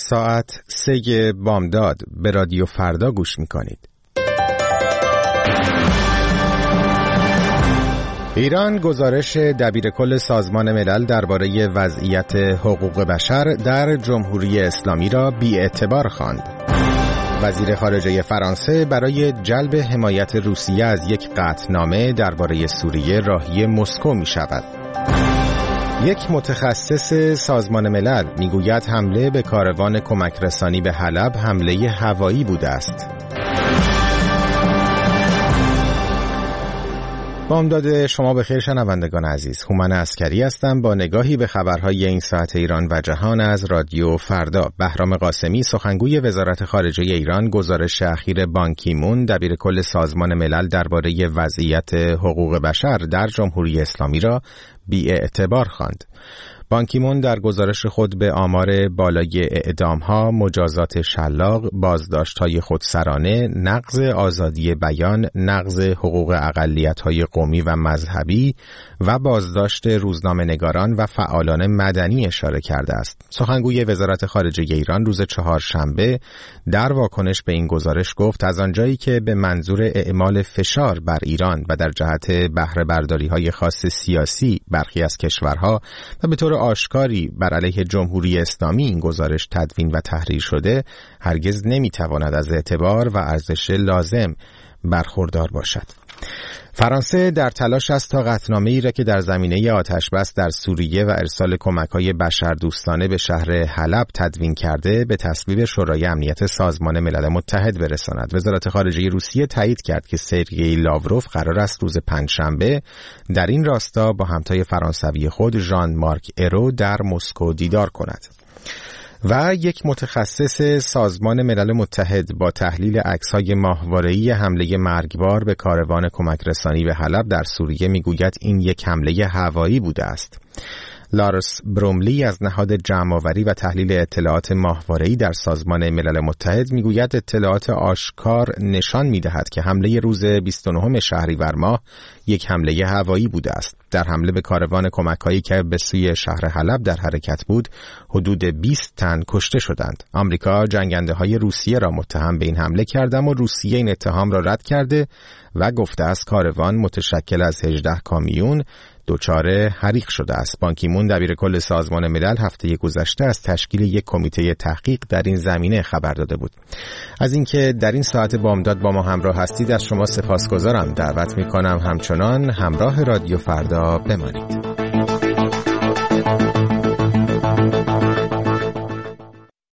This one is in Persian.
ساعت 3 بامداد به رادیو فردا گوش میکنید. ایران گزارش دبیرکل سازمان ملل درباره وضعیت حقوق بشر در جمهوری اسلامی را بی‌اعتبار خواند. وزیر خارجه فرانسه برای جلب حمایت روسیه از یک قطعنامه درباره سوریه راهی مسکو می شود. یک متخصص سازمان ملل میگوید حمله به کاروان کمک رسانی به حلب حمله هوایی بوده است. بامداد شما بخیر شنوندگان عزیز. هومن عسکری هستم با نگاهی به خبرهای این ساعت ایران و جهان از رادیو فردا. بهرام قاسمی سخنگوی وزارت خارجه ایران گزارش اخیر بان کی مون دبیرکل سازمان ملل درباره وضعیت حقوق بشر در جمهوری اسلامی را بی‌اعتبار خواند. بان کی مون در گزارش خود به آمار بالای اعدام‌ها، مجازات شلاق، بازداشت‌های خودسرانه، نقض آزادی بیان، نقض حقوق اقلیت‌های قومی و مذهبی و بازداشت روزنامه‌نگاران و فعالان مدنی اشاره کرده است. سخنگوی وزارت خارجه ایران روز چهارشنبه در واکنش به این گزارش گفت از آنجایی که به منظور اعمال فشار بر ایران و در جهت بهره برداری‌های خاص سیاسی برخی از کشورها و به طور آشکاری بر علیه جمهوری اسلامی این گزارش تدوین و تحریر شده، هرگز نمیتواند از اعتبار و ارزش لازم برخوردار باشد. فرانسه در تلاش است تا قطعنامه‌ای را که در زمینه آتش‌بس در سوریه و ارسال کمک‌های بشردوستانه به شهر حلب تدوین کرده به تصویب شورای امنیت سازمان ملل متحد برساند. وزارت خارجه روسیه تایید کرد که سرگئی لاوروف قرار است روز پنجشنبه در این راستا با همتای فرانسوی خود ژان مارک ایرو در مسکو دیدار کند. و یک متخصص سازمان ملل متحد با تحلیل عکس‌های ماهواره‌ای حمله مرگبار به کاروان کمک رسانی به حلب در سوریه میگوید این یک حمله هوایی بوده است. لارس بروملی از نهاد جمع‌آوری و تحلیل اطلاعات ماهواره‌ای در سازمان ملل متحد میگوید اطلاعات آشکار نشان می‌دهد که حمله روز 29 شهریور ماه یک حمله هوایی بوده است. در حمله به کاروان کمک‌هایی که به سوی شهر حلب در حرکت بود، حدود 20 تن کشته شدند. آمریکا جنگنده‌های روسیه را متهم به این حمله کرده و روسیه این اتهام را رد کرده و گفته است کاروان متشکل از 18 کامیون دچار حریق شده است. بان کی مون دبیرکل سازمان ملل هفته گذشته از تشکیل یک کمیته تحقیق در این زمینه خبر داده بود. از اینکه در این ساعت بامداد با ما همراه هستید از شما سپاسگزارم. دعوت می‌کنم همچنان همراه رادیو فردا بمانید.